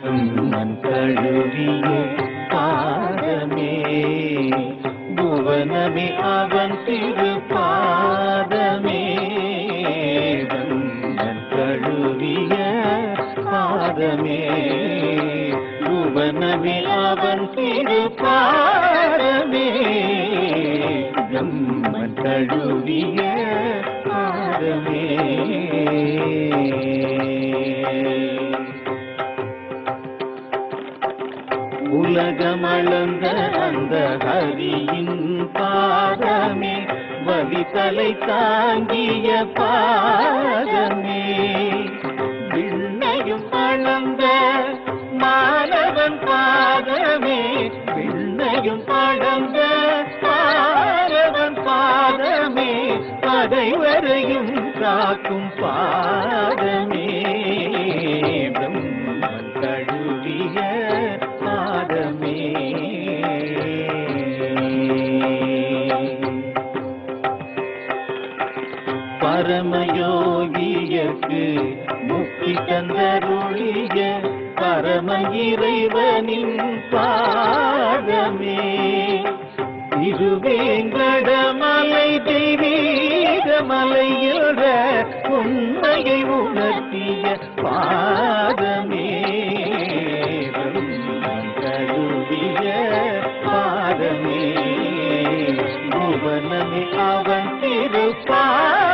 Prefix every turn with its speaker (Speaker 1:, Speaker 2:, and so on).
Speaker 1: மண் தழுவிய பாதமே புவனமே அவன் திருப்பாதமே மண் தழுவிய பாதமே புவனமே அவன் திருப்பாதமே மண் தழுவிய பாதமே உலகமளந்த அந்த ஹரியின் பாதமே வலிதலை தாங்கிய பாதமே விண்ணையும் அளந்த மாணவன் பாதமே விண்ணையும் அளந்த மாணவன் பாதமே பதைவரையும் காக்கும் பாதமே பிரம்மன் தழுவிய பாதமே பரமயோகியக்கு முக்தி தந்தருளிய பரம இறைவனின் பாதமே திருவேங்கடமலை தெய்வீகமலை என்ற உண்மையை உணர்த்திய பாதமே தழுவிய பாதமே புவனமே அவன் திருப்பா